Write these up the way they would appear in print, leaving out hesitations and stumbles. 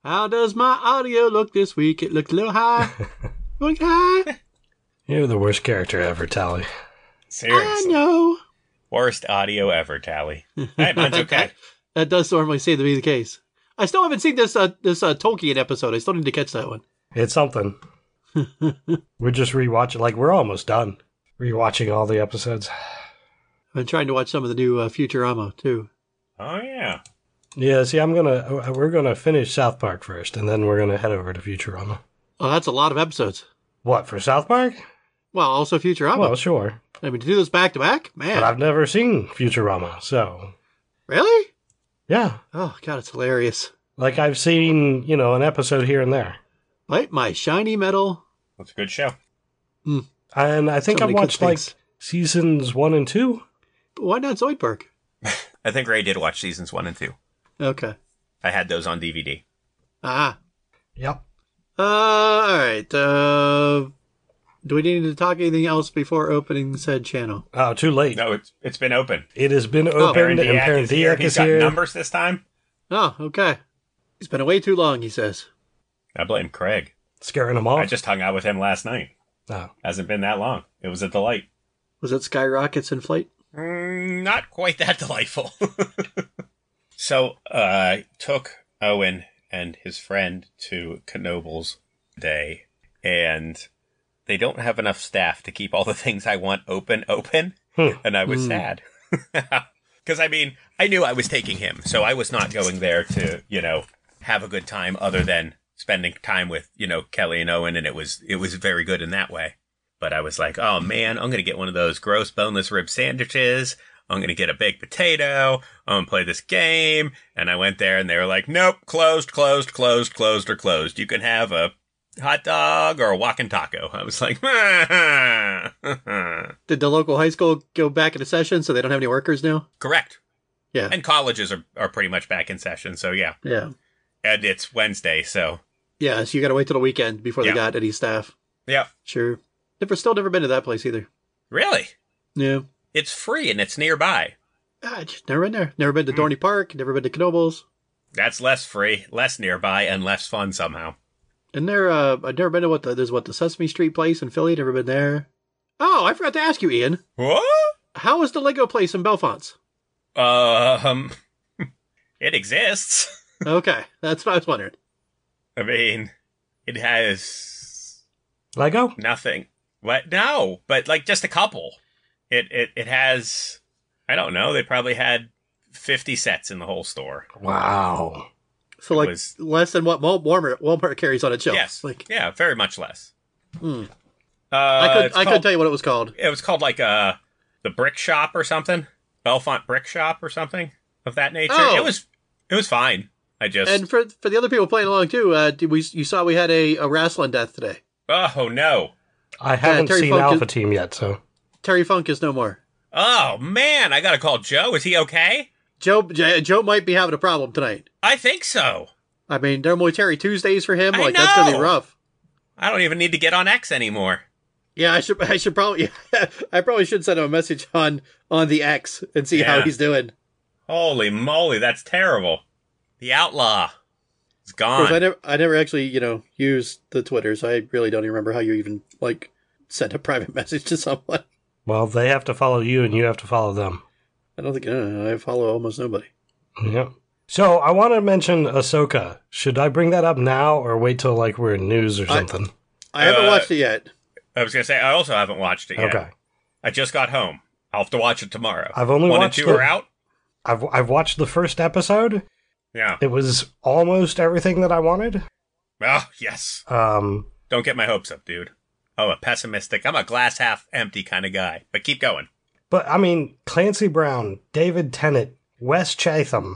How does my audio look this week? It looked a little high. Look high. You're the worst character ever, Tally. Seriously. I know. Worst audio ever, Tally. Hey, mine's okay. That does normally seem to be the case. I still haven't seen this Tolkien episode. I still need to catch that one. It's something. We're just rewatching. Like, we're almost done rewatching all the episodes. I've been trying to watch some of the new Futurama, too. Oh, yeah. Yeah, see, we're gonna finish South Park first, and then we're gonna head over to Futurama. Oh, that's a lot of episodes. What, for South Park? Well, also Futurama. Well, sure. I mean, to do this back to back? Man. But I've never seen Futurama, so... Really? Yeah. Oh, God, it's hilarious. Like, I've seen, an episode here and there. Bite my shiny metal. That's a good show. And I think So I've many good watched, like, things. seasons 1 and 2. But why not Zoidberg? I think Ray did watch seasons 1 and 2. Okay. I had those on DVD. Ah. Yep. All right. Do we need to talk anything else before opening said channel? Oh, too late. No, it's been open. It has been opened, and Parendiac He's is got here. numbers this time. Oh, okay. He's been away too long, he says. I blame Craig. Scaring them off. I just hung out with him last night. Oh. Hasn't been that long. It was a delight. Was it Skyrockets in flight? Not quite that delightful. So, I took Owen and his friend to Knoebels today, and they don't have enough staff to keep all the things I want open, and I was sad. Because, I knew I was taking him, so I was not going there to, have a good time other than spending time with, Kelly and Owen, and it was very good in that way. But I was like, oh man, I'm going to get one of those gross boneless rib sandwiches. I'm going to get a baked potato. I'm going to play this game. And I went there and they were like, nope, closed. You can have a hot dog or a walking taco. I was like, Did the local high school go back into session so they don't have any workers now? correct. Yeah. And colleges are pretty much back in session. So yeah. Yeah. And it's Wednesday. So Yeah, so you got to wait till the weekend before Yeah. they got any staff. yeah. Sure. Never been to that place either. Really? Yeah. It's free and it's nearby. I just never been there. Never been to Dorney Park. Never been to Knoebels. That's less free, less nearby, and less fun somehow. And there, I've never been to the Sesame Street place in Philly. Never been there. Oh, I forgot to ask you, Ian. What? How is the Lego place in Bellefonte? It exists. Okay, that's what I was wondering. It has Lego? nothing. What? No, but like just a couple. It has, I don't know, they probably had 50 sets in the whole store. Wow. So, It like, was- less than what Walmart carries on its shelf. Yes. Like, Yeah, very much less. I It's couldn't called- tell you what it was called. It was called like the Brick Shop or something. Bellefonte Brick Shop or something of that nature. Oh. It was fine. I just And for the other people playing along too, you saw we had a wrestling death today. oh no. I haven't Terry seen Funk Alpha is- Team yet, so... Terry Funk is no more. Oh man, I gotta call Joe. Is he okay? Joe might be having a problem tonight. I think so. I mean, normally Terry Tuesdays for him. I Like, that's gonna be know. rough. I don't even need to get on X anymore. Yeah, I should probably. I probably should send him a message on the X and see how Yeah. he's doing. Holy moly, that's terrible. The outlaw is Of course, gone. I never actually use the Twitter, so I really don't even remember how you even send a private message to someone. Well, they have to follow you, and you have to follow them. I don't think I follow almost nobody. Yeah. So, I want to mention Ahsoka. Should I bring that up now, or wait till, we're in news or something? I haven't watched it yet. I was gonna say I also haven't watched it yet. Okay. I just got home. I'll have to watch it tomorrow. I've only 1 watched and 2 are it. out. I've watched the first episode. Yeah. It was almost everything that I wanted. Oh yes. Um, Don't get my hopes up, dude. Oh, a pessimistic. I'm a glass half empty kind of guy. But keep going. but, I mean, Clancy Brown, David Tennant, Wes Chatham.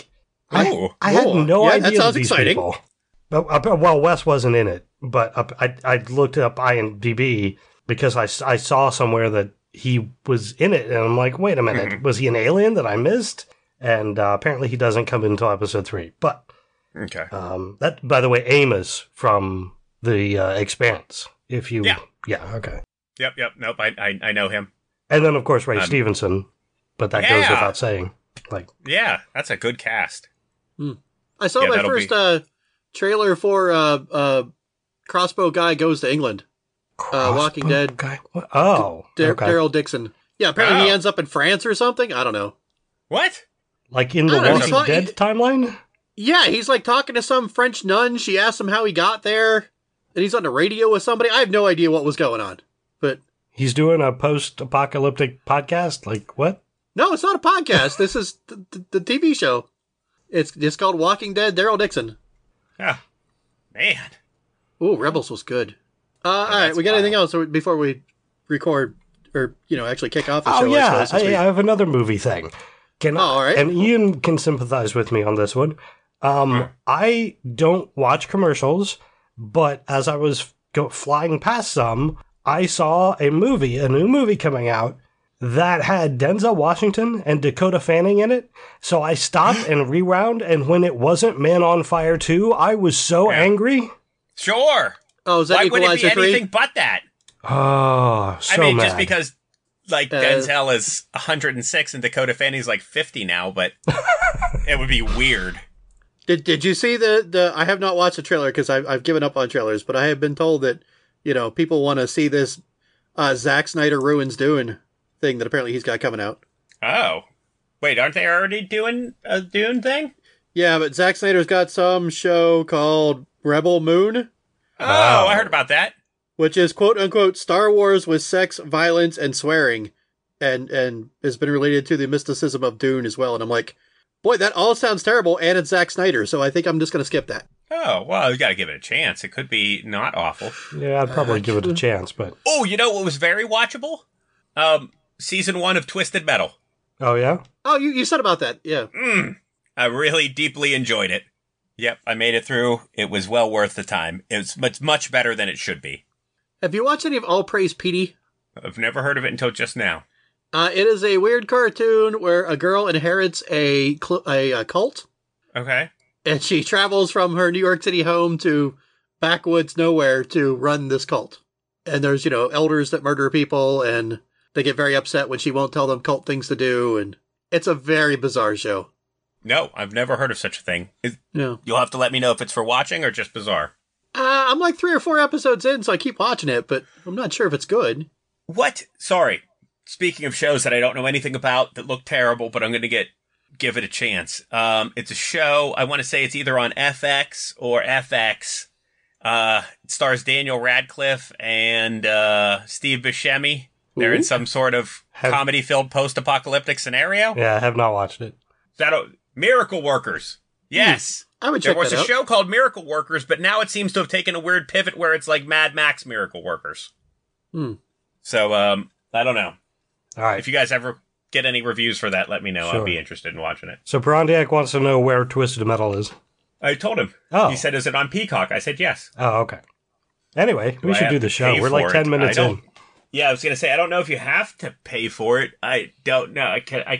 Ooh. I had Cool. no Yeah, idea that sounds these exciting. people. But, well, Wes wasn't in it, but I looked up IMDb because I saw somewhere that he was in it, and I'm like, wait a minute, was he an alien that I missed? And apparently he doesn't come until episode 3. But Okay. that, by the way, Amos from the Expanse. If you, Yeah. Okay. Yep. Nope. I know him. And then of course Ray Stevenson, but that goes Yeah. without saying. Yeah, that's a good cast. I saw Yeah, my that'll first trailer for Crossbow Guy Goes to England. Walking Crossbow Dead. Guy? What? Oh, okay. Daryl Dixon. Yeah, apparently he Oh. ends up in France or something. I don't know. What? Like in the I don't know, Walking Dead timeline? Yeah, he's like talking to some French nun. She asks him how he got there, and he's on the radio with somebody. I have no idea what was going on, but He's doing a post-apocalyptic podcast? Like, what? no, it's not a podcast. This is the TV show. It's called Walking Dead. Daryl Dixon. Oh, man. Ooh, Rebels was good. All right, that's we got anything wild. else before we record or actually kick off the Oh, show? I yeah. suppose, this I week? have another movie thing. All right. And Ian can sympathize with me on this one. I don't watch commercials, but as I was flying past some, I saw a new movie coming out that had Denzel Washington and Dakota Fanning in it. So I stopped and rewound, and when it wasn't Man on Fire 2, I was so angry. Sure. Oh, is that Why would it Equalizer be 3? anything but that? Oh, so I mean, mad. just because, like, Denzel is 106 and Dakota Fanning's like 50 now, but it would be weird. Did you see the? I have not watched the trailer because I've given up on trailers, but I have been told that people want to see this Zack Snyder ruins Dune thing that apparently he's got coming out. Oh. Wait, aren't they already doing a Dune thing? Yeah, but Zack Snyder's got some show called Rebel Moon, Oh, I heard about that. which is quote unquote Star Wars with sex, violence, and swearing, and has been related to the mysticism of Dune as well. And I'm like, boy, that all sounds terrible, and it's Zack Snyder, so I think I'm just going to skip that. Oh, well, you gotta give it a chance. It could be not awful. Yeah, I'd probably give it a chance, but... Oh, you know what was very watchable? Season 1 of Twisted Metal. Oh, yeah? Oh, you said about that, yeah. I really deeply enjoyed it. Yep, I made it through. It was well worth the time. It's much better than it should be. Have you watched any of All Praise Petey? I've never heard of it until just now. It is a weird cartoon where a girl inherits a cult, Okay. and she travels from her New York City home to backwoods nowhere to run this cult. And there's, elders that murder people, and they get very upset when she won't tell them cult things to do, and it's a very bizarre show. No, I've never heard of such a thing. Yeah. You'll have to let me know if it's for watching or just bizarre. I'm like 3 or 4 episodes in, so I keep watching it, but I'm not sure if it's good. What? Sorry. Speaking of shows that I don't know anything about that look terrible, but I'm going to give it a chance. It's a show. I want to say it's either on FX or FX. It stars Daniel Radcliffe and Steve Buscemi. They're in some sort of comedy-filled post-apocalyptic scenario. Yeah, I have not watched it. Miracle Workers. Yes. I would check There was that a out. show called Miracle Workers, but now it seems to have taken a weird pivot where it's like Mad Max Miracle Workers. So, I don't know. All right. If you guys ever get any reviews for that, let me know. Sure. I'd be interested in watching it. So Perondiak wants to know where Twisted Metal is. I told him. Oh. He said, is it on Peacock? I said, yes. Oh, okay. Anyway, we I should have do to the show. pay We're like for 10 it? minutes I don't- in. Yeah, I was going to say, I don't know if you have to pay for it. I don't know.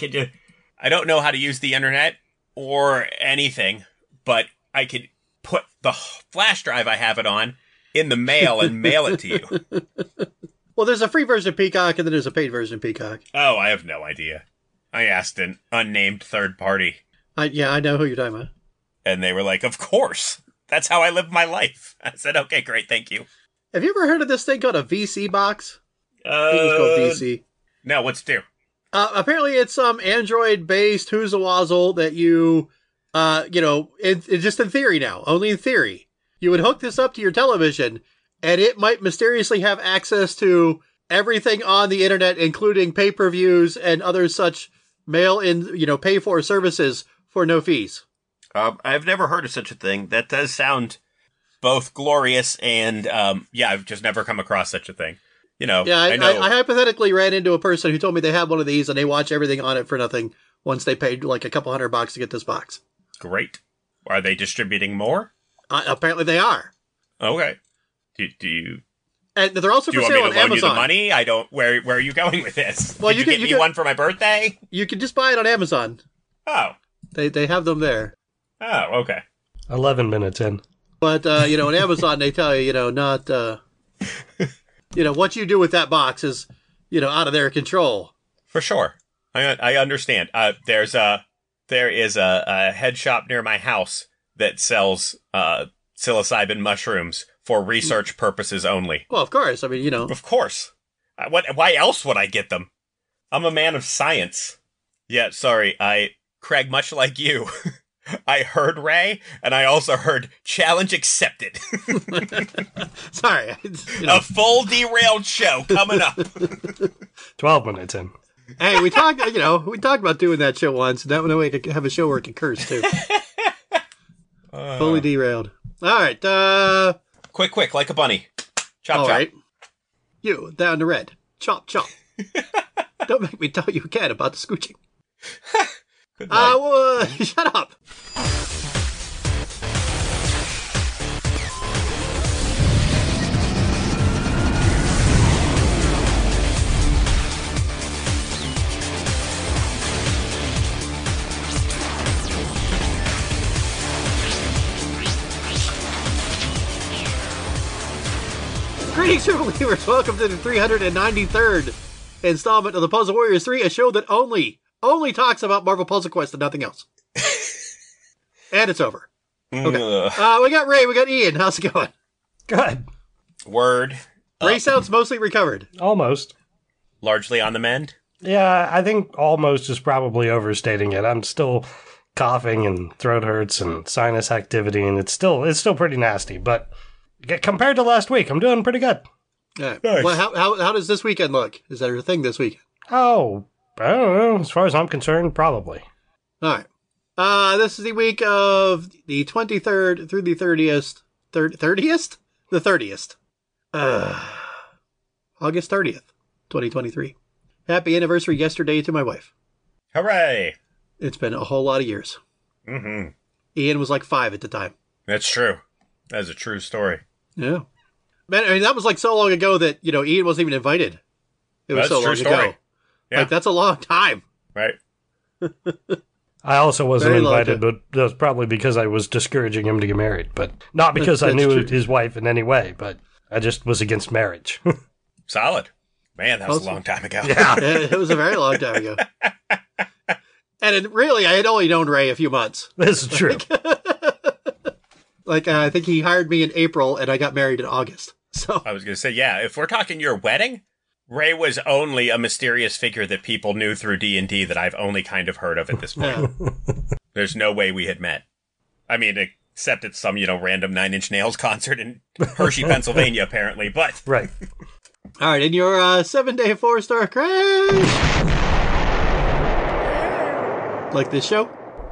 I don't know how to use the internet or anything, but I could put the flash drive I have it on in the mail and mail it to you. Well, there's a free version of Peacock, and then there's a paid version of Peacock. Oh, I have no idea. I asked an unnamed third party, I know who you're talking about. and they were like, of course. That's how I live my life. I said, okay, great, thank you. Have you ever heard of this thing called a VC box? I think it's called VC. No, what's it do? Apparently, it's some Android-based who's-a-wazzle that you, it's just in theory now, only in theory. You would hook this up to your television, and it might mysteriously have access to everything on the internet, including pay-per-views and other such mail-in, pay-for services for no fees. I've never heard of such a thing. That does sound both glorious and, I've just never come across such a thing. Yeah, I know. I hypothetically ran into a person who told me they had one of these and they watch everything on it for nothing once they paid like a couple $100 to get this box. Great. Are they distributing more? Apparently they are. Okay. Do you And they're also do you for want me sale to on loan you the Amazon. money? I don't. Where are you going with this? Well, Did you you can- get you me can- one for my birthday? You can just buy it on Amazon. Oh. They have them there. Oh, okay. 11 minutes in. But, on Amazon, they tell you, not, what you do with that box is, out of their control. For sure. I understand. There is a head shop near my house that sells psilocybin mushrooms for research purposes only. Well, of course. I mean, you know. Of course. Why else would I get them? I'm a man of science. Yeah, sorry, Craig, much like you, I heard Ray, and I also heard challenge accepted. Sorry. A full derailed show coming up. 12 minutes in. Hey, we talked about doing that show once, and that way we could have a show where it could curse, too. Fully derailed. All right, Quick, like a bunny. Chop, all chop. right. You, down to red. Chop, chop. Don't make me tell you again about the scooching. Good night. Shut up. Greetings, True Believers. Welcome to the 393rd installment of the Puzzle Warriors 3, a show that only talks about Marvel Puzzle Quest and nothing else. And it's over. Okay. We got Ray, we got Ian. How's it going? Good. Word. Ray sounds mostly recovered. Almost. Largely on the mend. Yeah, I think almost is probably overstating it. I'm still coughing and throat hurts and sinus activity, and it's still pretty nasty. But compared to last week, I'm doing pretty good. Right. Nice. Well, how does this weekend look? Is there a thing this weekend? Oh, I don't know. As far as I'm concerned, probably. All right. This is the week of the 23rd through the 30th. 30th? The 30th. August 30th, 2023. Happy anniversary yesterday to my wife. Hooray. It's been a whole lot of years. Mm-hmm. Ian was like 5 at the time. That's true. That's a true story. Yeah. Man, I mean, that was like so long ago that, Ian wasn't even invited. It was That's so a true long story. ago. Yeah. Like, that's a long time. Right. I also wasn't Very invited, lucky. but that was probably because I was discouraging him to get married. But not because I That's knew true. his wife in any way, but I just was against marriage. Solid. Man, that was Awesome. a long time ago. Yeah. It was a very long time ago. And really, I had only known Ray a few months. This is true. I think he hired me in April, and I got married in August. So, I was going to say, yeah, if we're talking your wedding, Ray was only a mysterious figure that people knew through D&D that I've only kind of heard of at this point. yeah. There's no way we had met. I mean, except at some, random Nine Inch Nails concert in Hershey, Pennsylvania, apparently, but... Right. All right, in your 7-day 4-star crash. Like this show?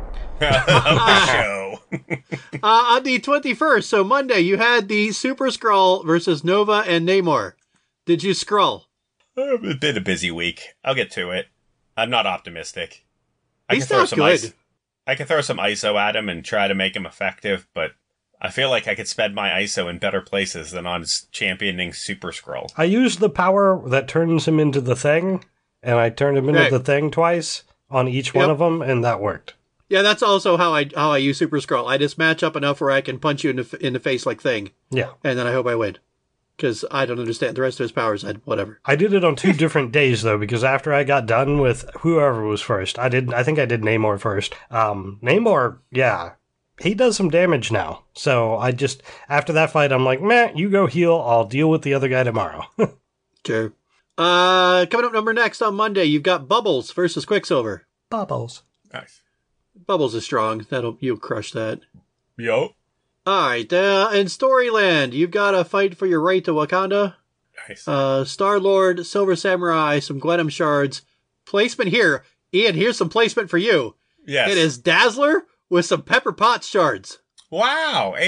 show. On the 21st, so Monday, you had the Super Skrull versus Nova and Namor. Did you scroll? It's been a busy week. I'll get to it. I'm not optimistic. He's not good. I can throw some ISO at him and try to make him effective, but I feel like I could spend my ISO in better places than on championing Super Skrull. I used the power that turns him into the Thing, and I turned him into Right. the Thing twice on each one Yep. of them, and that worked. Yeah, that's also how I use Super Skrull. I just match up enough where I can punch you in the face like Thing, Yeah. and then I hope I win. Because I don't understand the rest of his powers. Whatever. I did it on 2 different days, though, because after I got done with whoever was first, I think I did Namor first. Namor, yeah, he does some damage now. So I just, after that fight, I'm like, meh, you go heal, I'll deal with the other guy tomorrow. Sure. Coming up next on Monday, you've got Bubbles versus Quicksilver. Bubbles. Nice. Bubbles is strong. You'll crush that. Yo. All right, in Storyland, you've got a fight for your right to Wakanda. Nice. Star-Lord, Silver Samurai, some Gwenum shards. Placement here. Ian, here's some placement for you. Yes. It is Dazzler with some Pepper Potts shards. Wow. A+.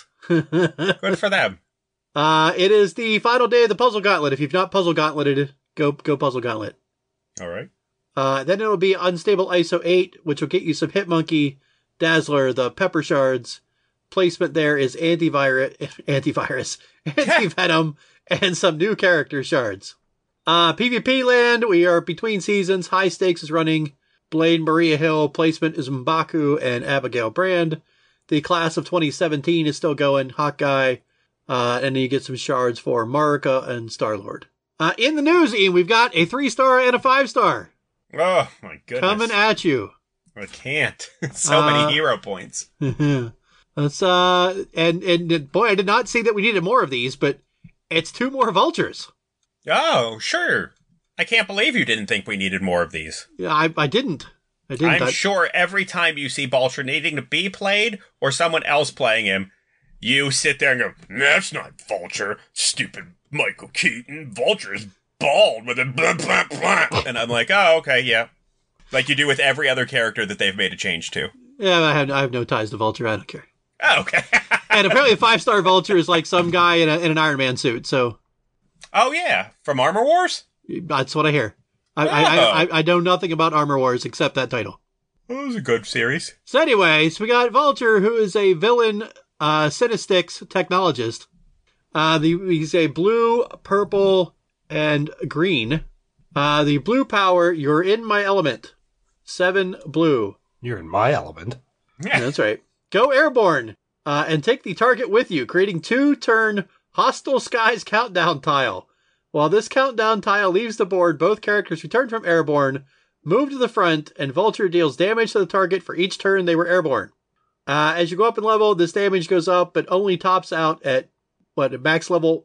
Good for them. It is the final day of the Puzzle Gauntlet. If you've not Puzzle Gauntleted, go Puzzle Gauntlet. All right. Then it'll be Unstable ISO 8, which will get you some Hitmonkey, Dazzler, the Pepper Shards. Placement there is Antivenom, and some new character shards. PvP Land, we are between seasons. High Stakes is running. Blade Maria Hill. Placement is M'Baku and Abigail Brand. The class of 2017 is still going. Hawkeye. And then you get some shards for Marika and Star-Lord. In the news, Ian, we've got a 3-star and a 5-star. Oh, my goodness. Coming at you. I can't. So many hero points. That's and boy, I did not see that we needed more of these, but it's 2 more vultures. Oh, sure. I can't believe you didn't think we needed more of these. Yeah, I didn't. I'm sure every time you see Vulture needing to be played or someone else playing him, you sit there and go, "That's not Vulture, stupid Michael Keaton. Vulture is bald with a blah, blah, blah." And I'm like, oh, okay, yeah. Like you do with every other character that they've made a change to. Yeah, I have no ties to Vulture. I don't care. Oh, okay. And apparently a 5-star Vulture is like some guy in an Iron Man suit, so... Oh, yeah. From Armor Wars? That's what I hear. I know nothing about Armor Wars except that title. That was a good series. So anyways, we got Vulture, who is a villain Cinestics technologist. He's a blue, purple, and green. The blue power, you're in my element. 7 blue. You're in my element. Yeah, that's right. Go airborne and take the target with you, creating 2-turn hostile skies countdown tile. While this countdown tile leaves the board, both characters return from airborne, move to the front, and Vulture deals damage to the target for each turn they were airborne. As you go up in level, this damage goes up, but only tops out at max level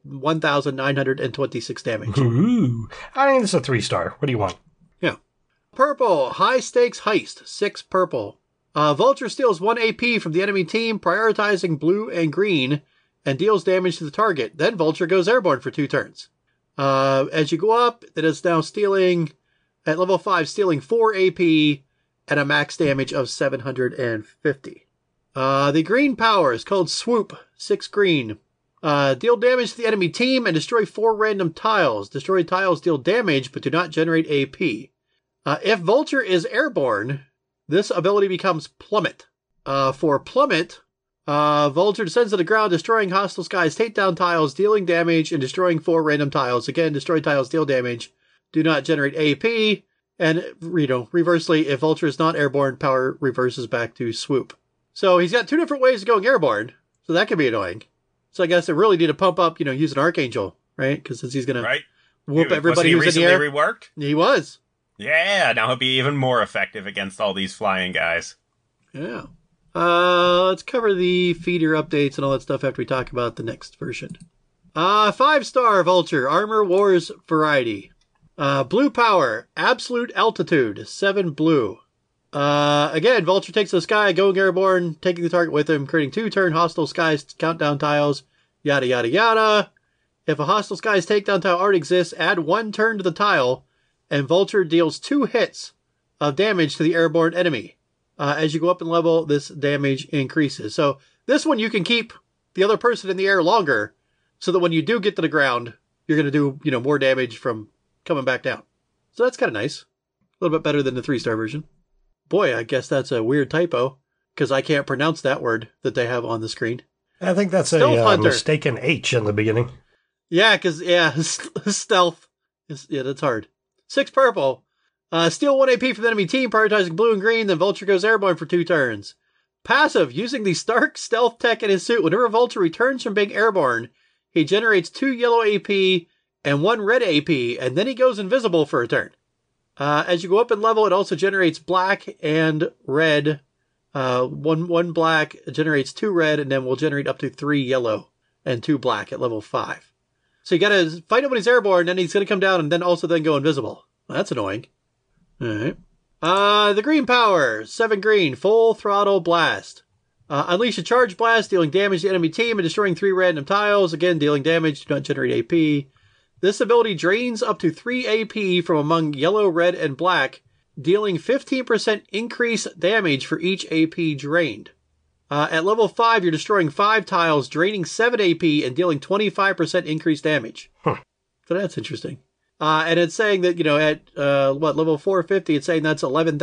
1,926 damage. Ooh. I think it's a 3-star. What do you want? Yeah. Purple, high stakes heist, 6 purple. Vulture steals 1 AP from the enemy team, prioritizing blue and green, and deals damage to the target. Then Vulture goes airborne for 2 turns. As you go up, it is now stealing, at level 5, stealing 4 AP and a max damage of 750. The green power is called Swoop, 6 green. Deal damage to the enemy team and destroy 4 random tiles. Destroyed tiles deal damage but do not generate AP. If Vulture is airborne, this ability becomes Plummet. For Plummet, Vulture descends to the ground, destroying hostile skies, takedown tiles, dealing damage, and destroying 4 random tiles. Again, destroyed tiles deal damage, do not generate AP. And, reversely, if Vulture is not airborne, power reverses back to Swoop. So he's got 2 different ways of going airborne, so that can be annoying. So I guess they really need to pump up, use an Archangel, right? Because he's going to whoop everybody who's in the air. Reworked? He was. Yeah, now he'll be even more effective against all these flying guys. Yeah. Let's cover the feeder updates and all that stuff after we talk about the next version. 5-star Vulture, Armor Wars variety. Blue power, absolute altitude, 7 blue. Again, Vulture takes the sky, going airborne, taking the target with him, creating 2-turn hostile skies countdown tiles, yada yada yada. If a hostile skies takedown tile already exists, add 1 turn to the tile, and Vulture deals 2 hits of damage to the airborne enemy. As you go up in level, this damage increases. So this one you can keep the other person in the air longer, so that when you do get to the ground, you're going to do, more damage from coming back down. So that's kind of nice. A little bit better than the 3-star version. Boy, I guess that's a weird typo, because I can't pronounce that word that they have on the screen. I think that's a mistaken H in the beginning. Yeah, because, stealth. That's hard. 6 purple. Steal 1 AP from the enemy team, prioritizing blue and green, then Vulture goes airborne for 2 turns. Passive, using the Stark stealth tech in his suit, whenever Vulture returns from being airborne, he generates 2 yellow AP and 1 red AP, and then he goes invisible for a turn. As you go up in level, it also generates black and red. One black generates 2 red, and then will generate up to 3 yellow and 2 black at level 5. So you gotta fight him when he's airborne, then he's gonna come down and then go invisible. Well, that's annoying. Alright. The green power, 7 green, full throttle blast. Unleash a charge blast, dealing damage to the enemy team and destroying 3 random tiles. Again, dealing damage, do not generate AP. This ability drains up to 3 AP from among yellow, red, and black, dealing 15% increase damage for each AP drained. At level 5, you're destroying 5 tiles, draining 7 AP, and dealing 25% increased damage. Huh. So that's interesting. And it's saying that, at, level 450, it's saying that's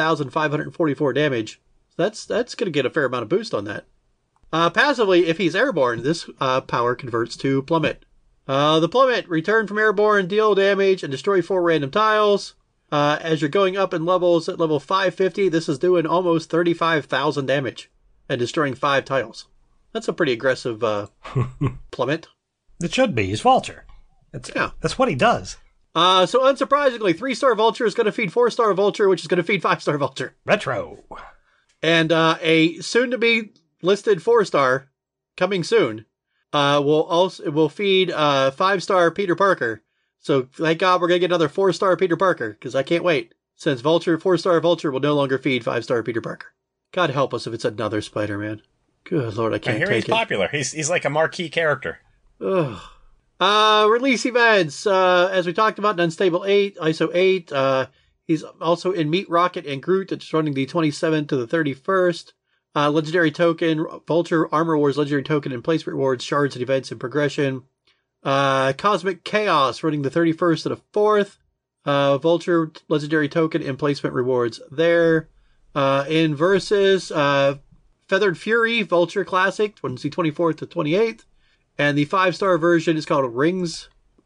11,544 damage. So that's going to get a fair amount of boost on that. Passively, if he's airborne, this power converts to Plummet. The Plummet, return from airborne, deal damage, and destroy 4 random tiles. As you're going up in levels at level 550, this is doing almost 35,000 damage and destroying 5 tiles. That's a pretty aggressive Plummet. It should be. He's Vulture. That's what he does. So unsurprisingly, 3-star Vulture is going to feed 4-star Vulture, which is going to feed 5-star Vulture. Retro. And a soon-to-be listed 4-star coming soon will feed 5-star Peter Parker. So thank God we're gonna get another 4-star Peter Parker, because I can't wait. Since 4-star Vulture will no longer feed 5-star Peter Parker. God help us if it's another Spider-Man. Good Lord, I can't take it. I hear he's popular. He's like a marquee character. Ugh. Release events. As we talked about, Unstable 8, ISO 8. He's also in Meet Rocket and Groot. That's running the 27th to the 31st. Legendary token, Vulture Armor Wars Legendary token and placement rewards, shards and events and progression. Cosmic Chaos running the 31st to the 4th. Vulture Legendary token and placement rewards there. In Versus, Feathered Fury Vulture Classic, Wednesday 24th to 28th. And the 5-star version is called Wings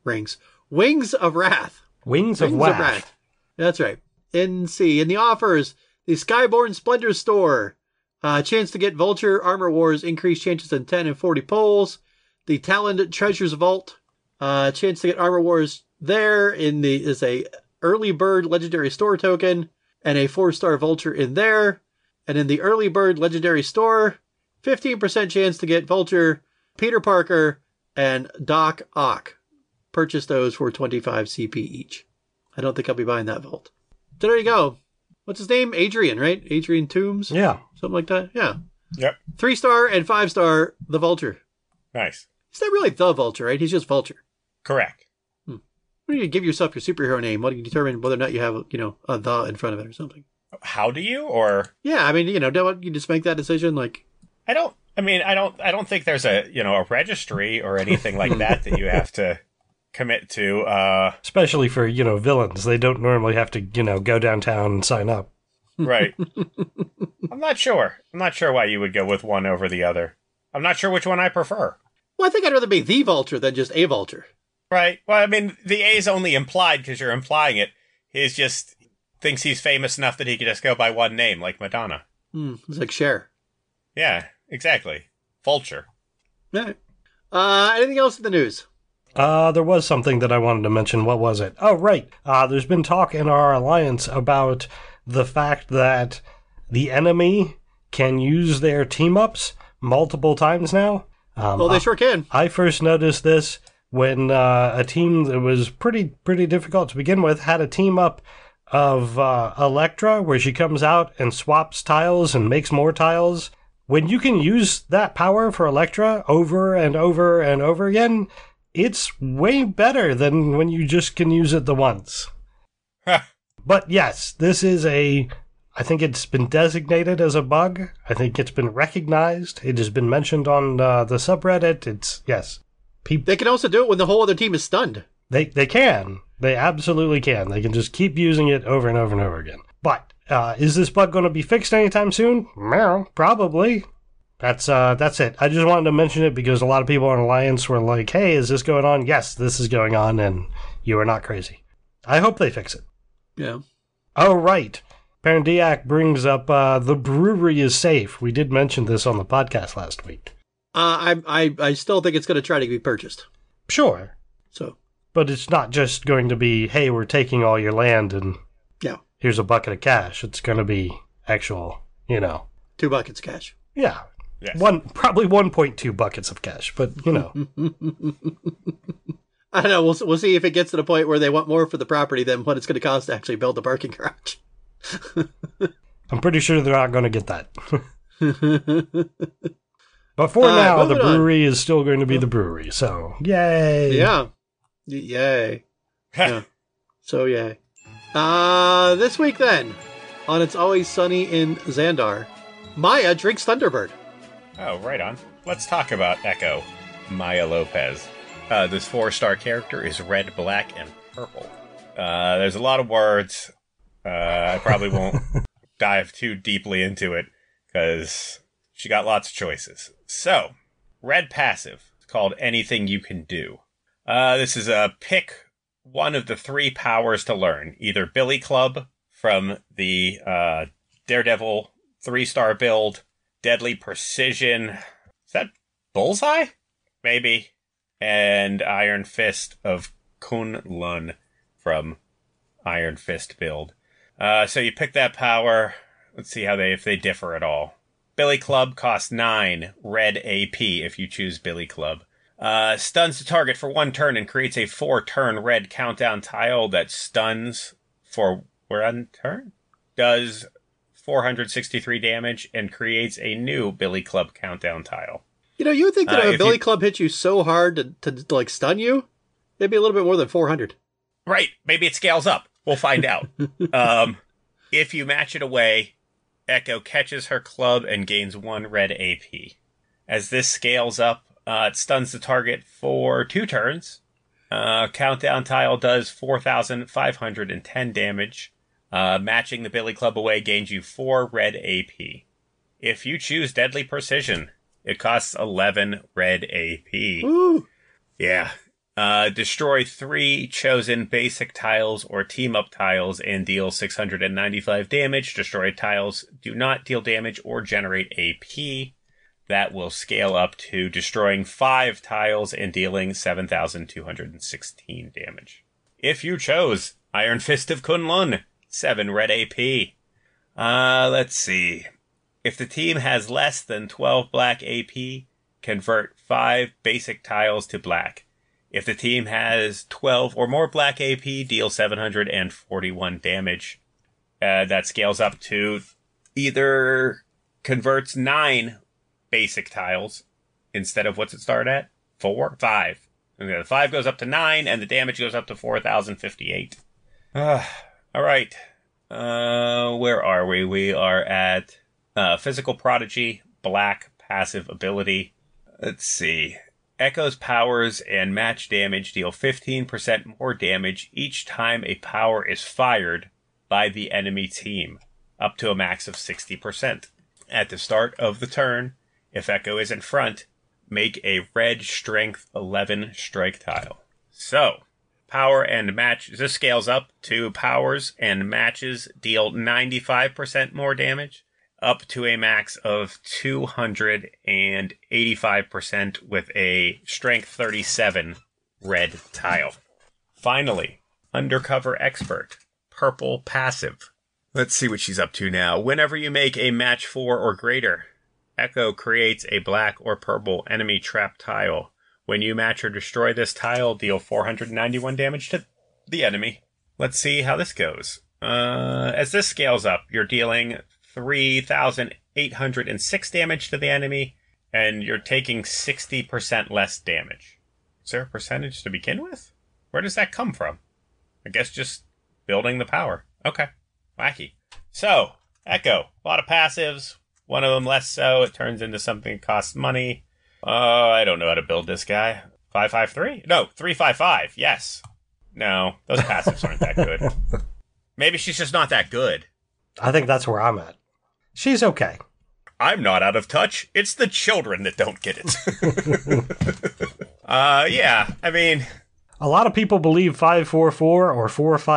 of Wrath. Wings of Wrath. That's right. In the offers, the Skyborn Splendor Store. Chance to get Vulture Armor Wars, increased chances in 10 and 40 polls. The Talon Treasures Vault. Chance to get Armor Wars there is a Early Bird Legendary Store token and a 4-star Vulture in there. And in the Early Bird Legendary Store, 15% chance to get Vulture, Peter Parker, and Doc Ock. Purchase those for 25 CP each. I don't think I'll be buying that vault. So there you go. What's his name? Adrian, right? Adrian Toomes? Yeah. Something like that? Yeah. Yep. 3-star and 5-star, the Vulture. Nice. He's not really the Vulture, right? He's just Vulture. Correct. When you give yourself your superhero name, what do you determine whether or not you have, a the in front of it or something? How do you? Or yeah, I mean, don't you just make that decision? Like, I don't think there's a registry or anything like that you have to commit to. Especially for, villains. They don't normally have to, go downtown and sign up. Right. I'm not sure why you would go with one over the other. I'm not sure which one I prefer. Well, I think I'd rather be the Vulture than just a Vulture. Right. Well, I mean, the A is only implied because you're implying it. He's just thinks he's famous enough that he could just go by one name, like Madonna. It's like Cher. Yeah, exactly. Vulture. Yeah. Anything else in the news? There was something that I wanted to mention. What was it? Oh, right. There's been talk in our alliance about the fact that the enemy can use their team-ups multiple times now. Well, they sure can. I first noticed this when a team that was pretty difficult to begin with had a team-up of Elektra, where she comes out and swaps tiles and makes more tiles. When you can use that power for Elektra over and over and over again, it's way better than when you just can use it the once. But yes, this is I think it's been designated as a bug. I think it's been recognized. It has been mentioned on the subreddit. Yes. They can also do it when the whole other team is stunned. They can. They absolutely can. They can just keep using it over and over and over again. But is this bug going to be fixed anytime soon? No, probably. That's it. I just wanted to mention it because a lot of people on Alliance were like, hey, is this going on? Yes, this is going on, and you are not crazy. I hope they fix it. Yeah. Oh, right. Parandiac brings up the brewery is safe. We did mention this on the podcast last week. I still think it's going to try to be purchased. Sure. So. But it's not just going to be, hey, we're taking all your land and here's a bucket of cash. It's going to be actual, 2 buckets of cash. Yeah. Yes. Probably 1.2 buckets of cash, but, I don't know. We'll see if it gets to the point where they want more for the property than what it's going to cost to actually build the parking garage. I'm pretty sure they're not going to get that. But for now, the brewery is still going to be the brewery, so yay! Yeah. Yay. Yeah. So yay. This week then, on It's Always Sunny in Xandar, Maya drinks Thunderbird. Oh, right on. Let's talk about Echo, Maya Lopez. This 4-star character is red, black, and purple. There's a lot of words. I probably won't dive too deeply into it, because she got lots of choices. So, red passive. It's called Anything You Can Do. This is a pick one of the 3 powers to learn. Either Billy Club from the Daredevil 3-star build, Deadly Precision. Is that Bullseye? Maybe. And Iron Fist of Kun Lun from Iron Fist build. So you pick that power. Let's see if they differ at all. Billy Club costs 9 red AP if you choose Billy Club. Stuns the target for 1 turn and creates a 4-turn red countdown tile that stuns for 1 turn. Does 463 damage and creates a new Billy Club countdown tile. You would think that if a Billy Club hit you so hard to like stun you, it'd be a little bit more than 400. Right. Maybe it scales up. We'll find out. If you match it away, Echo catches her club and gains 1 red AP. As this scales up, it stuns the target for 2 turns. Countdown tile does 4,510 damage. Matching the Billy Club away gains you 4 red AP. If you choose Deadly Precision, it costs 11 red AP. Woo. Yeah. Destroy 3 chosen basic tiles or team-up tiles and deal 695 damage. Destroyed tiles do not deal damage or generate AP. That will scale up to destroying 5 tiles and dealing 7,216 damage. If you chose Iron Fist of Kunlun, 7 red AP. Let's see. If the team has less than 12 black AP, convert 5 basic tiles to black. If the team has 12 or more black AP, deal 741 damage. That scales up to either converts 9 basic tiles instead of what's it start at? 4? 5. Okay, the 5 goes up to 9, and the damage goes up to 4,058. All right. Where are we? We are at Physical Prodigy, Black, Passive Ability. Let's see. Echo's powers and match damage deal 15% more damage each time a power is fired by the enemy team, up to a max of 60%. At the start of the turn, if Echo is in front, make a red strength 11 strike tile. So, power and match, this scales up to powers and matches deal 95% more damage, up to a max of 285% with a strength 37 red tile. Finally, Undercover Expert, purple passive. Let's see what she's up to now. Whenever you make a match 4 or greater, Echo creates a black or purple enemy trap tile. When you match or destroy this tile, deal 491 damage to the enemy. Let's see how this goes. As this scales up, you're dealing 3,806 damage to the enemy, and you're taking 60% less damage. Is there a percentage to begin with? Where does that come from? I guess just building the power. Okay. Wacky. So, Echo. A lot of passives. One of them less so. It turns into something that costs money. I don't know how to build this guy. 553? No, 355. Yes. No, those passives aren't that good. Maybe she's just not that good. I think that's where I'm at. She's okay. I'm not out of touch. It's the children that don't get it. Yeah, I mean... A lot of people believe 544 or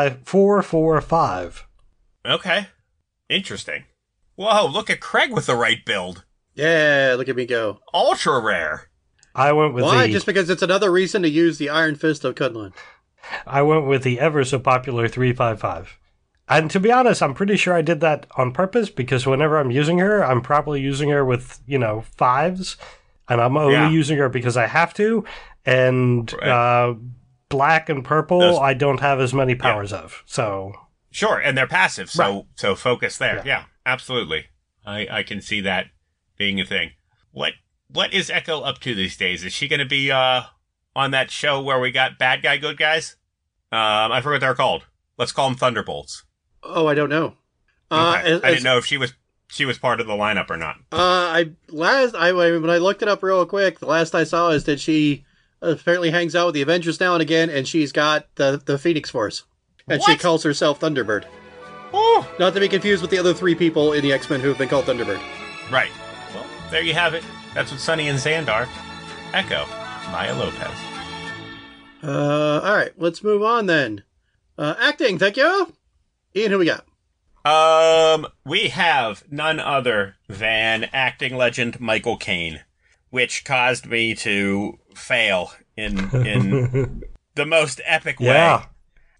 455. Okay. Interesting. Whoa, look at Craig with the right build. Yeah, look at me go. Ultra rare. I went with Why? Just because it's another reason to use the Iron Fist of Kunlun. I went with the ever so popular 355. And to be honest, I'm pretty sure I did that on purpose because whenever I'm using her, I'm probably using her with, 5s. And I'm only using her because I have to. And black and purple, I don't have as many powers of. So sure, and they're passive, so focus there. Yeah, absolutely. I can see that being a thing. What is Echo up to these days? Is she going to be on that show where we got bad guy, good guys? I forget what they're called. Let's call them Thunderbolts. Oh, I don't know. Okay. I didn't know if she was part of the lineup or not. When I looked it up real quick, the last I saw is that she apparently hangs out with the Avengers now and again, and she's got the Phoenix Force, and she calls herself Thunderbird. Oh. Not to be confused with the other 3 people in the X-Men who have been called Thunderbird. Right. Well, there you have it. That's what Sonny and Zand are. Echo, Maya Lopez. All right, let's move on then. Acting, thank you. Ian, who we got? We have none other than acting legend Michael Caine, which caused me to fail in the most epic way.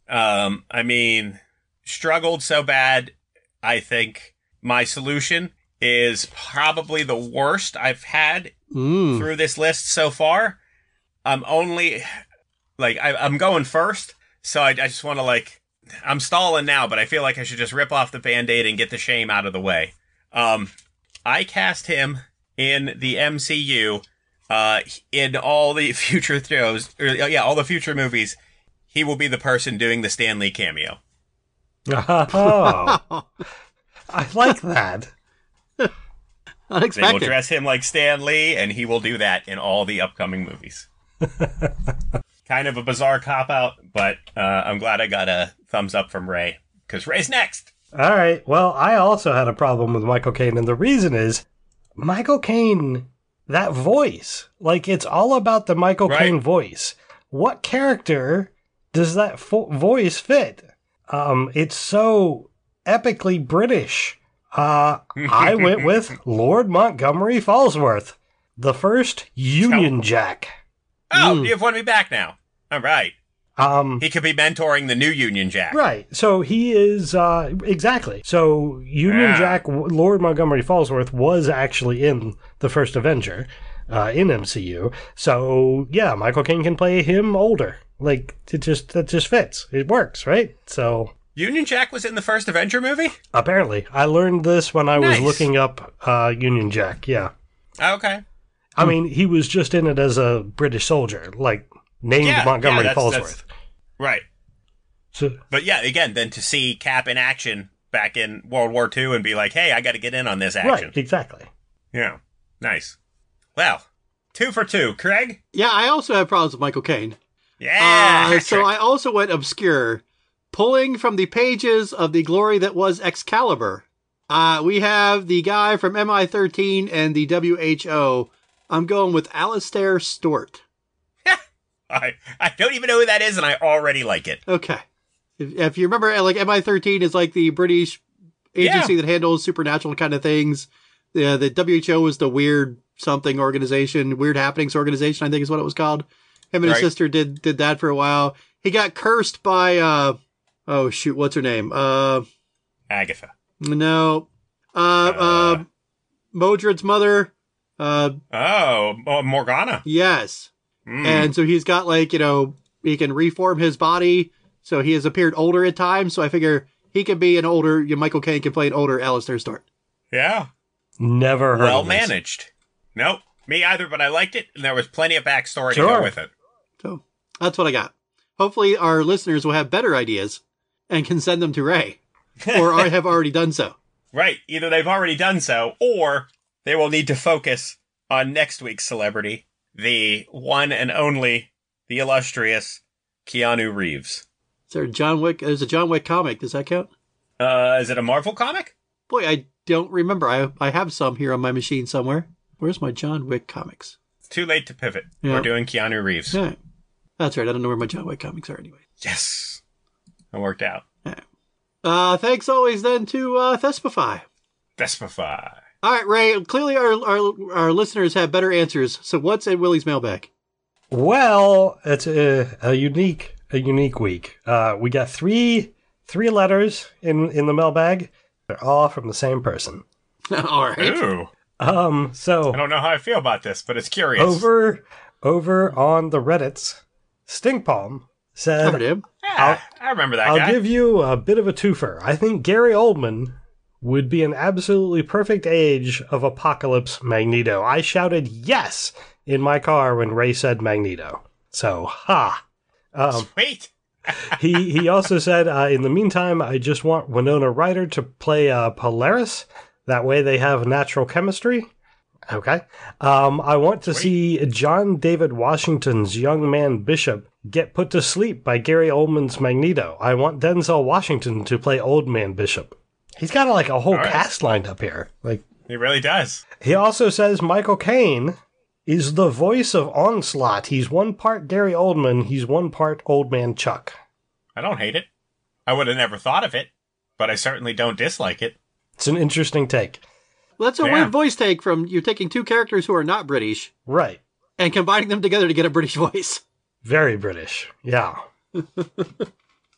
I mean, struggled so bad, I think my solution is probably the worst I've had Mm. through this list so far. I'm only, I'm going first, so I just want to, I'm stalling now, but I feel like I should just rip off the Band-Aid and get the shame out of the way. I cast him in the MCU, in all the future shows, all the future movies. He will be the person doing the Stan Lee cameo. Oh, I like that. They will Unexpected. dress him like Stan Lee, and he will do that in all the upcoming movies. Kind of a bizarre cop-out, but I'm glad I got a thumbs up from Ray, because Ray's next! All right. Well, I also had a problem with Michael Caine, and the reason is Michael Caine, that voice. It's all about the Michael Right. Caine voice. What character does that voice fit? It's so epically British. I went with Lord Montgomery Falsworth, the first Union Jack. Oh, you've won me back now. All right. Um, He could be mentoring the new Union Jack. Right. So he is, exactly. So Union Yeah. Jack, Lord Montgomery Falsworth, was actually in the first Avenger, in MCU. So, yeah, Michael Caine can play him older. That just fits. It works, right? So, Union Jack was in the first Avenger movie? apparently. I learned this when I was Nice. looking up, Union Jack, Okay. I mean, he was just in it as a British soldier, named Montgomery Falsworth. Right. So, But yeah, again, then to see Cap in action back in World War II and be like, hey, I got to get in on this action. right, exactly. Yeah. Nice. Well, 2 for 2. Craig? Yeah, I also have problems with Michael Caine. Yeah. So I also went obscure, pulling from the pages of the glory that was Excalibur. We have the guy from MI13 and the WHO. I'm going with Alistair Stewart. I don't even know who that is, and I already like it. Okay. If you remember, MI13 is the British agency that handles supernatural kind of things. The WHO was the weird something organization, weird happenings organization, I think is what it was called. Him and his Right. sister did that for a while. He got cursed by, oh shoot, what's her name? Agatha. No. Modred's mother. Morgana. Yes. Mm. And so he's got he can reform his body. So he has appeared older at times. So I figure he could be an older, Michael Caine can play an older Alistair Stewart. Yeah. Never heard Well of this. managed. Nope. Me either, but I liked it, and there was plenty of backstory to Sure. go with it. So that's what I got. Hopefully our listeners will have better ideas and can send them to Ray. Or I have already done so. Right. Either they've already done so, or they will need to focus on next week's celebrity, the one and only, the illustrious Keanu Reeves. Is there a John Wick? There's a John Wick comic. Does that count? Is it a Marvel comic? Boy, I don't remember. I have some here on my machine somewhere. Where's my John Wick comics? It's too late to pivot. Yeah. We're doing Keanu Reeves. Yeah. That's right. I don't know where my John Wick comics are anyway. Yes. It worked out. Thanks always then to Thespify. Despify. All right, Ray. Clearly, our listeners have better answers. So, what's in Willie's mailbag? Well, it's a unique week. We got three letters in the mailbag. They're all from the same person. All right. Ooh. So I don't know how I feel about this, but it's curious. over on the Reddits, Stinkpalm said, Covered him. Yeah, I remember that I'll guy. give you a bit of a twofer. I think Gary Oldman would be an absolutely perfect age of Apocalypse Magneto. I shouted yes in my car when Ray said Magneto. So, ha. Sweet. He also said, in the meantime, I just want Winona Ryder to play Polaris. That way they have natural chemistry. Okay. I want to see John David Washington's young man Bishop get put to sleep by Gary Oldman's Magneto. I want Denzel Washington to play Old Man Bishop. He's got a whole All right. cast lined up here. He really does. He also says Michael Caine is the voice of Onslaught. He's one part Gary Oldman. He's one part Old Man Chuck. I don't hate it. I would have never thought of it, but I certainly don't dislike it. It's an interesting take. Well, that's a Yeah. weird voice take from you're taking two characters who are not British Right. and combining them together to get a British voice. Very British. Yeah.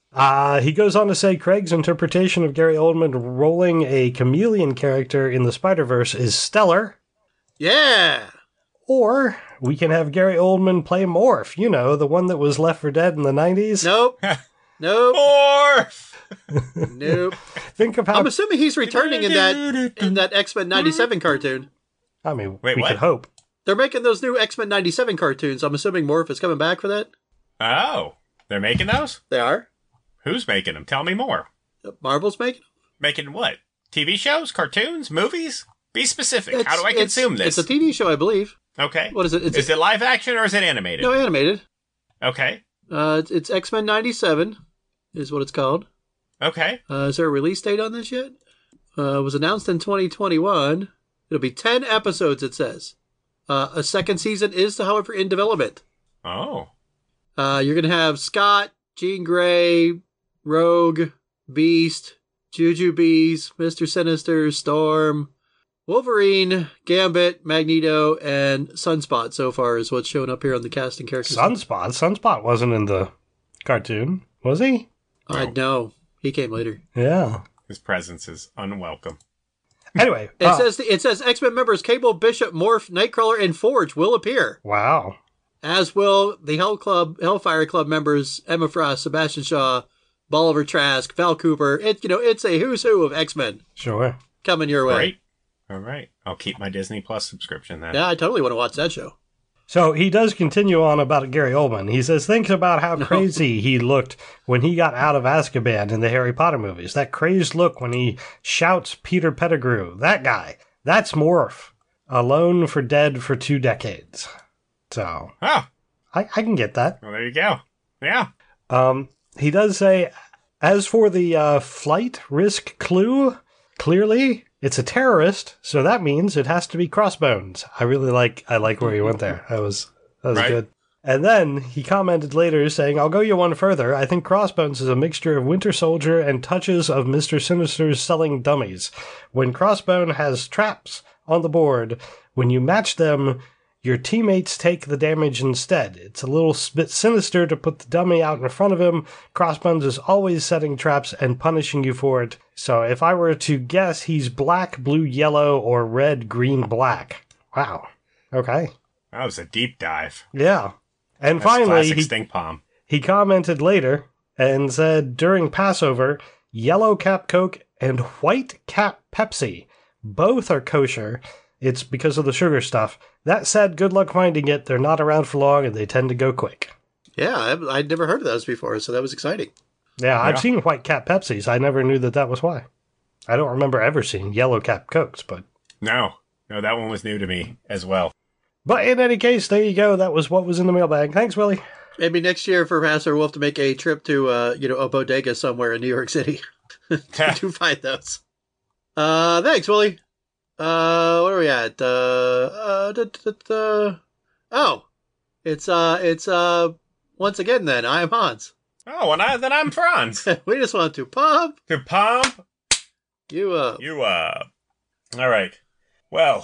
He goes on to say Craig's interpretation of Gary Oldman rolling a chameleon character in the Spider-Verse is stellar. Yeah. Or we can have Gary Oldman play Morph, you know, the one that was Left 4 Dead in the 90s. Nope. Nope. Morph! Nope. Think of how... I'm assuming he's returning in that X-Men 97 cartoon. I mean, Wait, we what? could hope. They're making those new X-Men 97 cartoons. I'm assuming Morph is coming back for that. Oh, they're making those? They are. Who's making them? Tell me more. Marvel's making them. Making what? TV shows? Cartoons? Movies? Be specific. How do I consume this? It's a TV show, I believe. Okay. What is it? Is it live action or is it animated? No, animated. Okay. It's X-Men 97 is what it's called. Okay. Is there a release date on this yet? It was announced in 2021. It'll be 10 episodes, it says. A second season is, however, in development. Oh. You're going to have Scott, Jean Grey, Rogue, Beast, Jujubes, Mr. Sinister, Storm, Wolverine, Gambit, Magneto, and Sunspot so far is what's showing up here on the casting characters. Sunspot wasn't in the cartoon, was he? I know. He came later. Yeah. His presence is unwelcome. Anyway. It says X-Men members Cable, Bishop, Morph, Nightcrawler, and Forge will appear. Wow. As will the Hellfire Club members Emma Frost, Sebastian Shaw, Bolivar Trask, Val Cooper. It's a who's who of X-Men. Sure. Coming your way. Great. All right. I'll keep my Disney Plus subscription then. Yeah, I totally want to watch that show. So he does continue on about Gary Oldman. He says, think about how crazy he looked when he got out of Azkaban in the Harry Potter movies. That crazed look when he shouts Peter Pettigrew. That guy. That's Morph. Alone for dead for 2 decades. So, Oh. I can get that. Well, there you go. Yeah. He does say, as for the flight risk clue, clearly it's a terrorist, so that means it has to be Crossbones. I like where he went there. That was Right. good. And then he commented later saying, I'll go you one further. I think Crossbones is a mixture of Winter Soldier and touches of Mr. Sinister's selling dummies. When Crossbone has traps on the board, when you match them, your teammates take the damage instead. It's a little bit sinister to put the dummy out in front of him. Crossbones is always setting traps and punishing you for it. So if I were to guess, he's black, blue, yellow, or red, green, black. Wow. Okay. That was a deep dive. Yeah. And That's finally, classic stink palm. he commented later and said, during Passover, Yellow Cap Coke and White Cap Pepsi, both are kosher. It's because of the sugar stuff. That said, good luck finding it. They're not around for long, and they tend to go quick. Yeah, I'd never heard of those before, so that was exciting. Yeah, I've seen White Cap Pepsis. I never knew that was why. I don't remember ever seeing Yellow Cap Cokes, but... No, that one was new to me as well. But in any case, there you go. That was what was in the mailbag. Thanks, Willie. Maybe next year for Pastor, we'll have to make a trip to a bodega somewhere in New York City to find those. Thanks, Willie. What are we at? Oh, it's once again then, I'm Hans. Oh, and then I'm Franz. We just want to pump To pump you up. you up. All right. Well,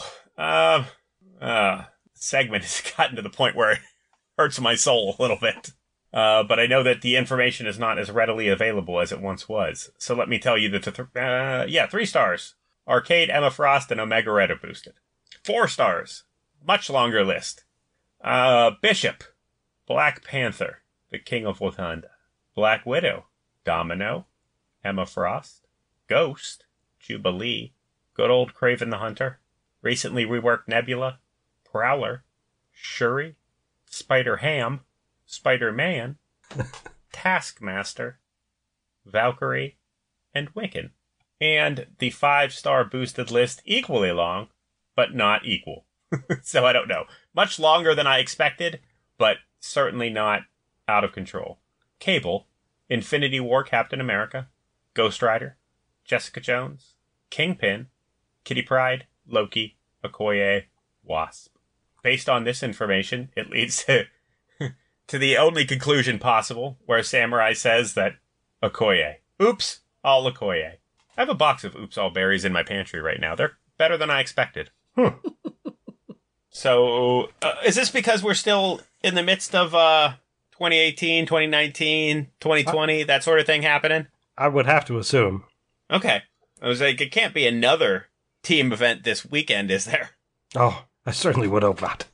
segment has gotten to the point where it hurts my soul a little bit. But I know that the information is not as readily available as it once was. So let me tell you that 3 stars. Arcade, Emma Frost, and Omega Red are boosted. 4 stars. Much longer list. Bishop, Black Panther, the King of Wakanda, Black Widow, Domino, Emma Frost, Ghost, Jubilee, good old Kraven the Hunter, recently reworked Nebula, Prowler, Shuri, Spider-Ham, Spider-Man, Taskmaster, Valkyrie, and Wiccan. And the 5-star boosted list equally long, but not equal. So I don't know. Much longer than I expected, but certainly not out of control. Cable, Infinity War Captain America, Ghost Rider, Jessica Jones, Kingpin, Kitty Pryde, Loki, Okoye, Wasp. Based on this information, it leads to the only conclusion possible, where Samurai says that Okoye. Oops, all Okoye. I have a box of Oops All Berries in my pantry right now. They're better than I expected. So, is this because we're still in the midst of 2018, 2019, 2020, that sort of thing happening? I would have to assume. Okay. I was like, it can't be another team event this weekend, is there? Oh, I certainly would hope not.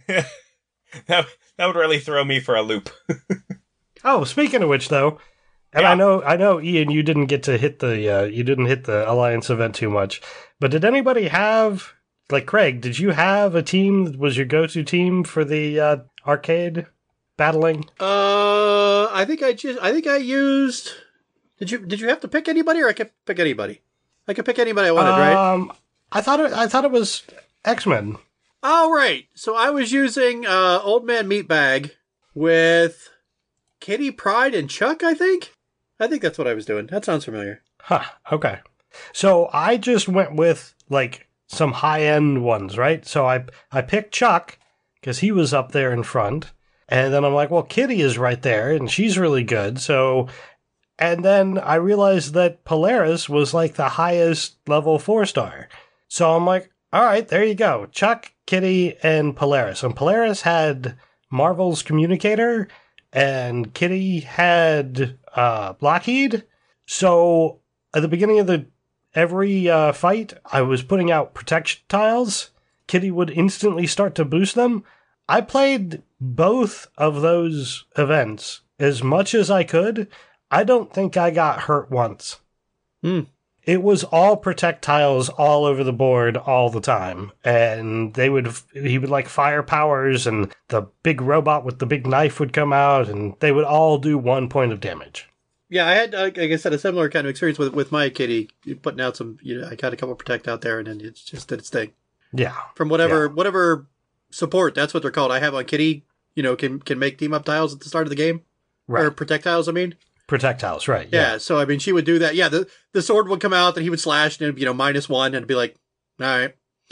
That would really throw me for a loop. Oh, speaking of which, though, and Yeah. I know, Ian, you didn't get to hit the Alliance event too much, but did anybody have, like Craig, did you have a team that was your go-to team for the arcade battling? I think I used. Did you have to pick anybody, or I could pick anybody? I could pick anybody I wanted, right? I thought it was X-Men. Oh, right. So I was using Old Man Meatbag with Kitty Pryde and Chuck, I think. I think that's what I was doing. That sounds familiar. Huh, okay. So I just went with, like, some high-end ones, right? So I picked Chuck, because he was up there in front. And then I'm like, well, Kitty is right there, and she's really good, so... And then I realized that Polaris was, like, the highest level 4-star. So I'm like, all right, there you go. Chuck, Kitty, and Polaris. And Polaris had Marvel's Communicator, and Kitty had Blockheed. So at the beginning of every fight, I was putting out protection tiles. Kitty would instantly start to boost them. I played both of those events as much as I could. I don't think I got hurt once. It was all projectiles all over the board all the time. And he would like fire powers, and the big robot with the big knife would come out, and they would all do 1 point of damage. Yeah, I had, like I said, a similar kind of experience with my Kitty, putting out some. I got a couple of protect out there, and then it just did its thing. Yeah. From whatever support, that's what they're called. I have on Kitty. Can make team up tiles at the start of the game, Right. or protect tiles. I mean. Projectiles, right. Yeah, so I mean, she would do that. Yeah, the sword would come out, and he would slash, and it'd, -1, and it'd be like, all right,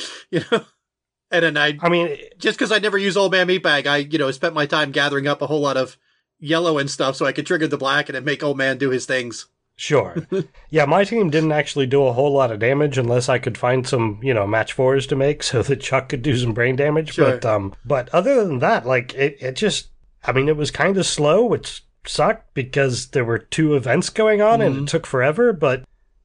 And then I mean, just because I never use Old Man Meatbag, I spent my time gathering up a whole lot of yellow and stuff so I could trigger the black and then make Old Man do his things. sure. Yeah, my team didn't actually do a whole lot of damage unless I could find some, match 4s to make so that Chuck could do some brain damage. Sure. But other than that, like, it just, I mean, it was kind of slow, which sucked because there were 2 events going on and it took forever, but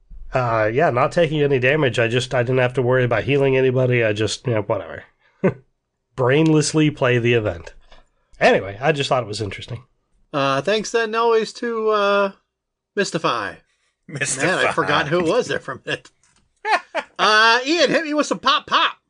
not taking any damage. I didn't have to worry about healing anybody. I just, whatever. Brainlessly play the event. Anyway, I just thought it was interesting. Thanks then always to Mystify. Man, I forgot who it was there for a minute. Ian, hit me with some pop.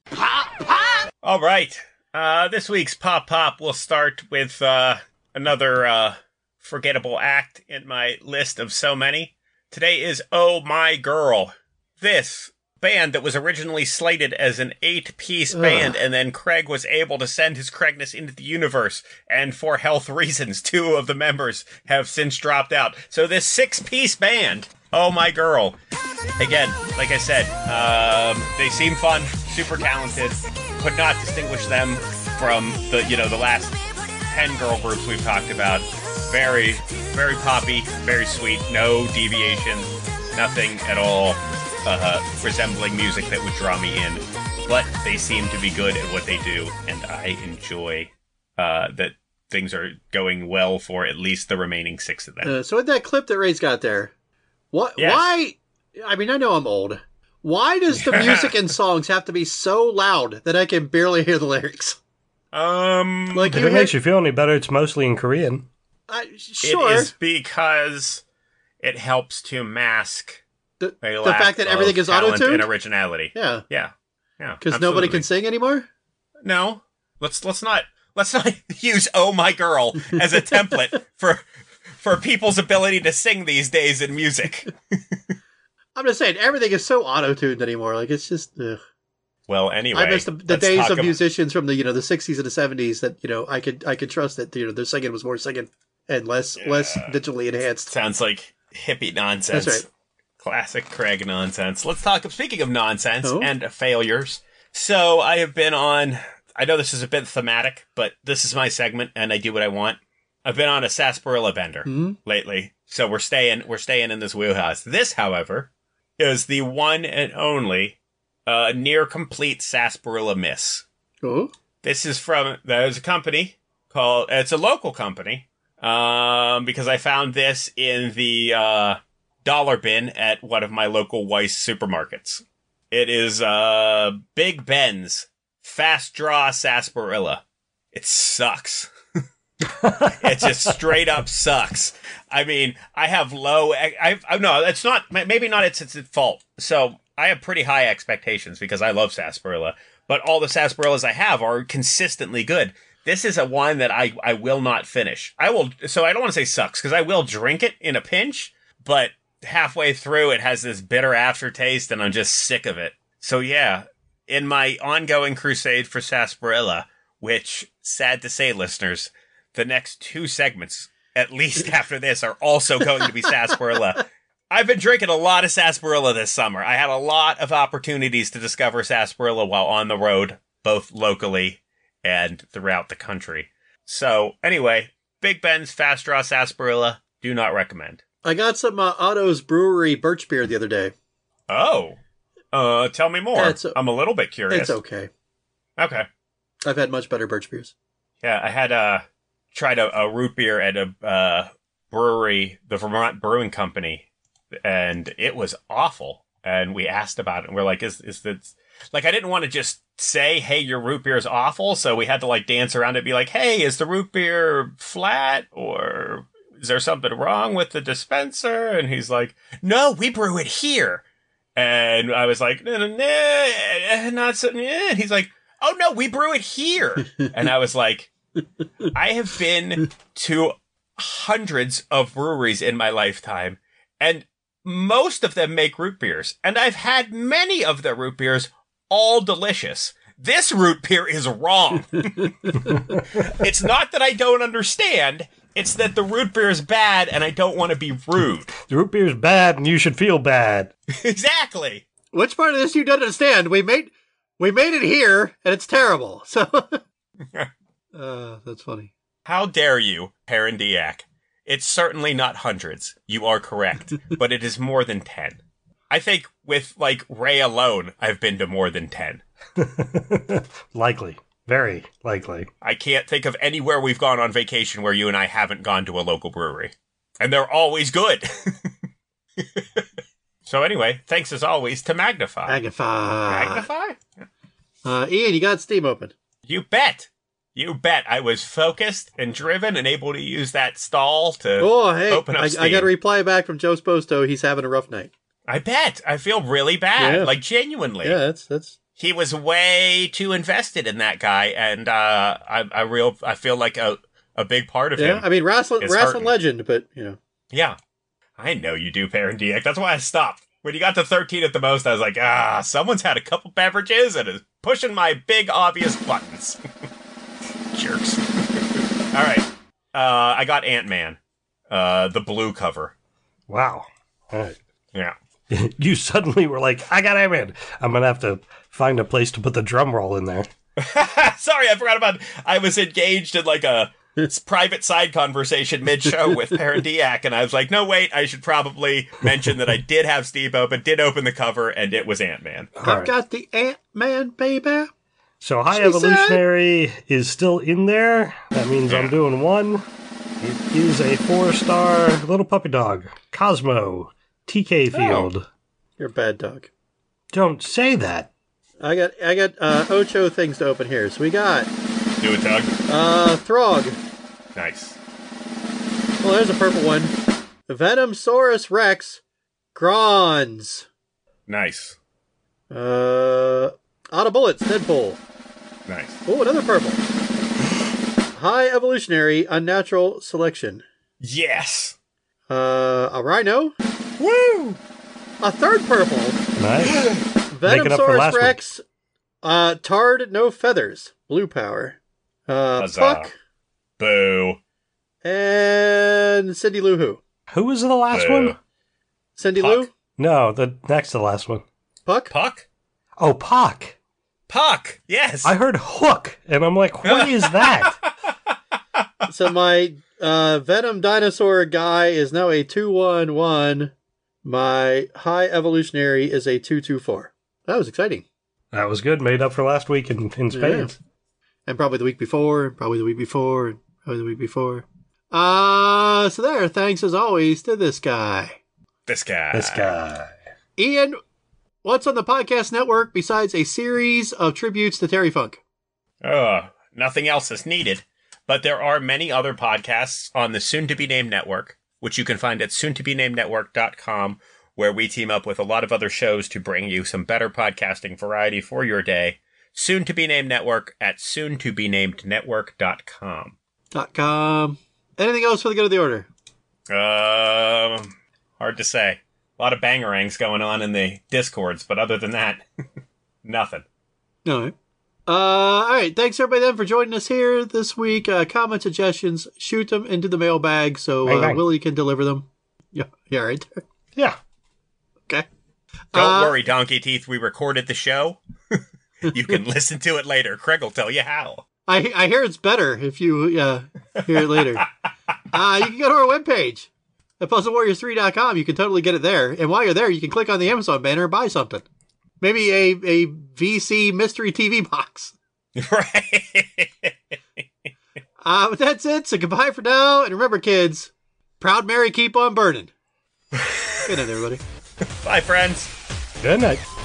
All right. This week's pop will start with another forgettable act in my list of so many. Today is Oh My Girl. This band that was originally slated as an 8-piece band, and then Craig was able to send his Craigness into the universe, and for health reasons, 2 of the members have since dropped out. So this 6-piece band, Oh My Girl, again, like I said, they seem fun, super talented, could not distinguish them from the last 10 girl groups we've talked about. Very, very poppy, very sweet, no deviations, nothing at all resembling music that would draw me in. But they seem to be good at what they do, and I enjoy that things are going well for at least the remaining 6 of them. So with that clip that Ray's got there, Yes. why? I mean, I know I'm old. Why does the music and songs have to be so loud that I can barely hear the lyrics? Like If it makes you feel any better, it's mostly in Korean. Sure. It is because it helps to mask The lack fact that everything of is talent auto-tuned? and originality. Yeah. Yeah. Because nobody can absolutely. sing anymore? No, let's not use "Oh My Girl" as a template for people's ability to sing these days in music. I'm just saying, everything is so auto-tuned anymore. Like, it's just... Ugh. Well, anyway, I miss the let's days talk of about- musicians from the the 60s and the 70s that I could trust that their singing was more singing and less digitally enhanced. Sounds like hippie nonsense. That's right. Classic Craig nonsense. Let's talk. Speaking of nonsense Oh. and failures, so I have been on. I know this is a bit thematic, but this is my segment, and I do what I want. I've been on a sarsaparilla bender lately, so we're staying in this wheelhouse. This, however, is the one and only near complete sarsaparilla miss. Oh, There's a company called. It's a local company because I found this in the dollar bin at one of my local Weiss supermarkets. It is Big Ben's Fast Draw Sarsaparilla. It sucks. It just straight up sucks. I mean, I have no, it's not, maybe not its fault. So I have pretty high expectations because I love sarsaparilla, but all the sarsaparillas I have are consistently good. This is a wine that I will not finish. So I don't want to say sucks because I will drink it in a pinch, but halfway through it has this bitter aftertaste and I'm just sick of it. So yeah, in my ongoing crusade for sarsaparilla, which, sad to say, listeners, the next 2 segments, at least after this, are also going to be sarsaparilla. I've been drinking a lot of sarsaparilla this summer. I had a lot of opportunities to discover sarsaparilla while on the road, both locally and throughout the country. So, anyway, Big Ben's Fast Draw Sarsaparilla, do not recommend. I got some Otto's Brewery birch beer the other day. Oh. Tell me more. I'm a little bit curious. It's okay. Okay. I've had much better birch beers. Yeah, I had tried a root beer at a brewery, the Vermont Brewing Company, and it was awful. And we asked about it, and we're like, is this... Like, I didn't want to just say, hey, your root beer is awful, so we had to, like, dance around it and be like, hey, is the root beer flat, or is there something wrong with the dispenser? And he's like, no, we brew it here. And I was like, no, not so, and he's like, oh, no, we brew it here. And I was like, I have been to hundreds of breweries in my lifetime, and most of them make root beers, and I've had many of the root beers, all delicious. This root beer is wrong. It's not that I don't understand, it's that the root beer is bad, and I don't want to be rude. The root beer is bad, and you should feel bad. Exactly. Which part of this you don't understand? We made it here, and it's terrible. So, that's funny. How dare you, Parandiac? It's certainly not hundreds. You are correct, but it is more than 10. I think with, like, Ray alone, I've been to more than 10. Likely. Very likely. I can't think of anywhere we've gone on vacation where you and I haven't gone to a local brewery. And they're always good. So anyway, thanks as always to Magnify. Magnify? Ian, you got Steam open. You bet. You bet. I was focused and driven and able to use that stall to open up Steam. I got a reply back from Joe Sposto. He's having a rough night. I bet. I feel really bad. Like, genuinely. Yeah, that's... He was way too invested in that guy, and I feel like a big part of him. Yeah, I mean, wrestling legend, but, you know. Yeah. I know you do, Parandiac. That's why I stopped. When you got to 13 at the most, I was like, someone's had a couple beverages and is pushing my big, obvious buttons. Jerks. All right. I got Ant-Man. The blue cover. Wow. All right. Yeah. You suddenly were like, I got Ant-Man. I'm going to have to find a place to put the drum roll in there. Sorry, I forgot about... I was engaged in like a private side conversation mid-show with Parandiac, and I was like, no, wait, I should probably mention that I did have Steve open, did open the cover, and it was Ant-Man. I've got the Ant-Man, baby. So High Evolutionary is still in there. That means I'm doing 1. It is a 4-star little puppy dog. Cosmo. TK Field. Oh, you're a bad dog. Don't say that. I got Ocho things to open here. So we got... Do it, Doug. Throg. Nice. Well, there's a purple one. Venomsaurus Rex. Grons. Nice. Auto Bullets. Deadpool. Nice. Oh, another purple. High Evolutionary Unnatural Selection. Yes. A Rhino. Woo! A third purple. Nice. Venomsaurus Rex. Tarred No Feathers. Blue Power. Puck. Boo. And Cindy Lou Who. Who was the last one? Cindy Puck? Lou? No, the next to the last one. Puck? Puck? Oh, Puck. Puck, yes. I heard Hook, and I'm like, what is that? So my Venom Dinosaur guy is now a 2-1-1. My High Evolutionary is a 2-2-4. That was exciting. That was good. Made up for last week in spades. Yeah. And probably the week before, and probably the week before, and probably the week before. So there, thanks as always to this guy. This guy. This guy. Ian, what's on the podcast network besides a series of tributes to Terry Funk? Nothing else is needed. But there are many other podcasts on the soon-to-be-named network, which you can find at soon-to-be-named-network.com, where we team up with a lot of other shows to bring you some better podcasting variety for your day. Soon-to-be-named network at soon-to-be-named-network.com. .com. Anything else for the good of the order? Hard to say. A lot of bangerangs going on in the Discords, but other than that, nothing. All right. All right. Thanks everybody then for joining us here this week. Comment suggestions, shoot them into the mailbag so Willie can deliver them. Yeah, right there. Yeah. Okay. Don't worry, Donkey Teeth. We recorded the show. You can listen to it later. Craig will tell you how. I hear it's better if you hear it later. You can go to our webpage at PuzzleWarriors3.com. You can totally get it there. And while you're there, you can click on the Amazon banner and buy something. Maybe a VC mystery TV box. Right. But that's it. So goodbye for now. And remember, kids, Proud Mary keep on burning. Good night, everybody. Bye, friends. Good night.